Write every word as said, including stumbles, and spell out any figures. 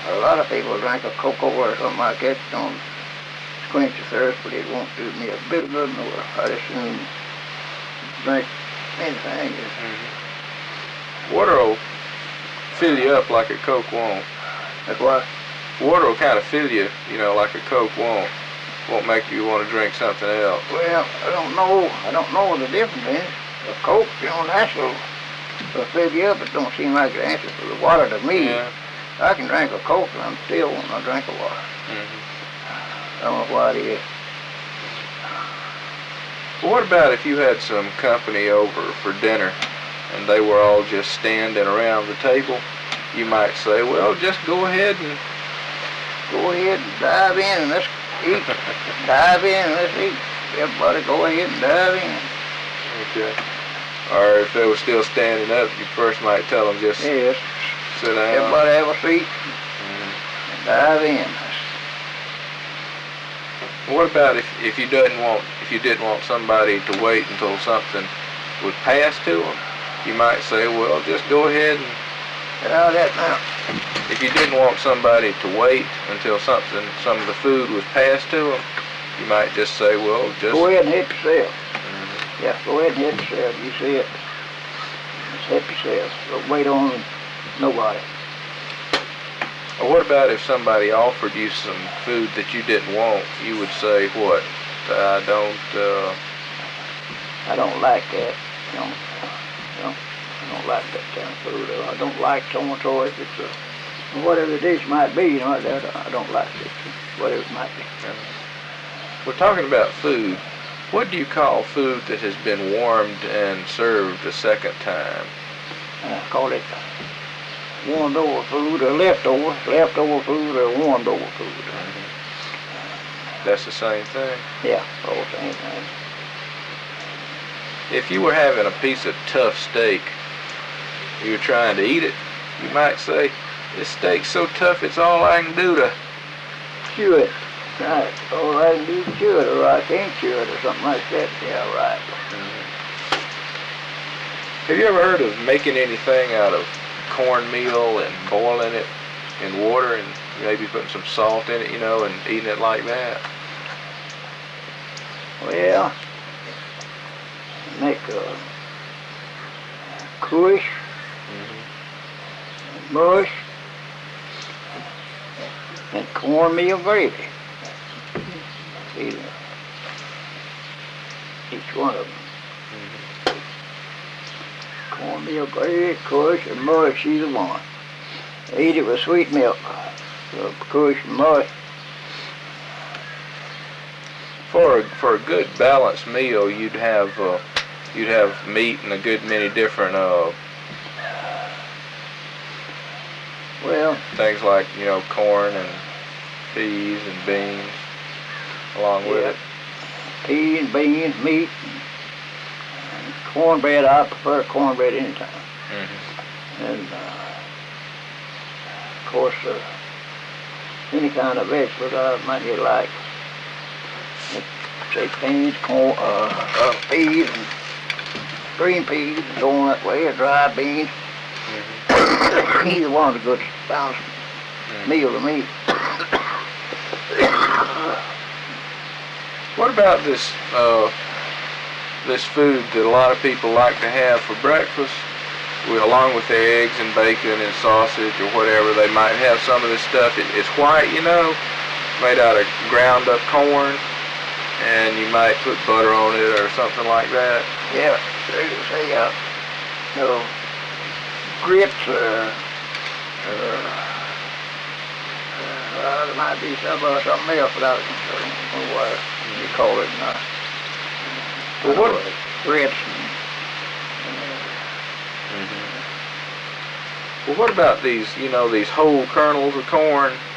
A lot of people drink a cocoa or something like that. Don't quench the thirst, but it won't do me a bit of good. Nor I just soon drink anything. Mm-hmm. Water will fill you up like a Coke won't. That's what? Water will kind of fill you, you know, like a Coke won't. Won't make you want to drink something else. Well, I don't know. I don't know the difference in it. A Coke, you know, that's will fill you up. It don't seem like the answer for the water to me. Yeah. I can drink a Coke and I'm still wanting to drink a water. Mm-hmm. I don't know why it is. Well, what about if you had some company over for dinner and they were all just standing around the table? You might say, well, just go ahead and... Go ahead and dive in and let's eat. Dive in and let's eat. Everybody go ahead and dive in. Okay. Or if they were still standing up, you first might tell them just yes. sit down. Everybody have a seat Mm-hmm. and dive in. What about if, if you didn't want if you didn't want somebody to wait until something was passed to them? You might say, well, just go ahead and... How that now? If you didn't want somebody to wait until something, some of the food was passed to them, you might just say, well, just... Go ahead and help yourself. Mm-hmm. Yeah, go ahead and help yourself. You see it. Just help yourself. Don't wait on nobody. Or what about if somebody offered you some food that you didn't want? You would say, what? I don't, uh... I don't like that. You know, you know, I don't like that kind of food. I don't like so-and-so if it's a... Whatever the dish might be, you know, I don't like it. Whatever it might be. We're talking about food. What do you call food that has been warmed and served a second time? I call it warmed over food or leftover, leftover food or warmed over food. Mm-hmm. That's the same thing? Yeah, all the same thing. If you were having a piece of tough steak, you were trying to eat it, you might say, this steak's so tough it's all I can do to chew it. Right. All I can do is chew it, or I can't chew it, or something like that. Yeah, right. Mm-hmm. Have you ever heard of making anything out of cornmeal and boiling it in water and maybe putting some salt in it, you know, and eating it like that? Well, make a kush, mm-hmm. mush, and cornmeal gravy. Either. Each one of them. Mm-hmm. Cornmeal gravy, kush, and mush, either one. Eat it with sweet milk. So kush and mush. For a, for a good balanced meal, you'd have uh, you'd have meat and a good many different uh, well things like, you know, corn and peas and beans along yeah. with it. Peas, beans, meat, and cornbread. I prefer cornbread anytime. Mm-hmm. And uh, of course, uh, any kind of vegetables I might like. Say beans, corn, uh, uh, peas, and green peas, going that way, or dry beans. Mm-hmm. Either one's a good balanced mm-hmm. meal to me. What about this uh, this food that a lot of people like to have for breakfast, with, along with their eggs and bacon and sausage or whatever? They might have some of this stuff. It, it's white, you know, made out of ground up corn, and you might put butter on it or something like that. Yeah, they say, uh, you know, grits or, or uh, there might be some, uh, something else, but I don't know what you call it. Uh, well, what? Uh, grits. And, mm-hmm. Well, what about these, you know, these whole kernels of corn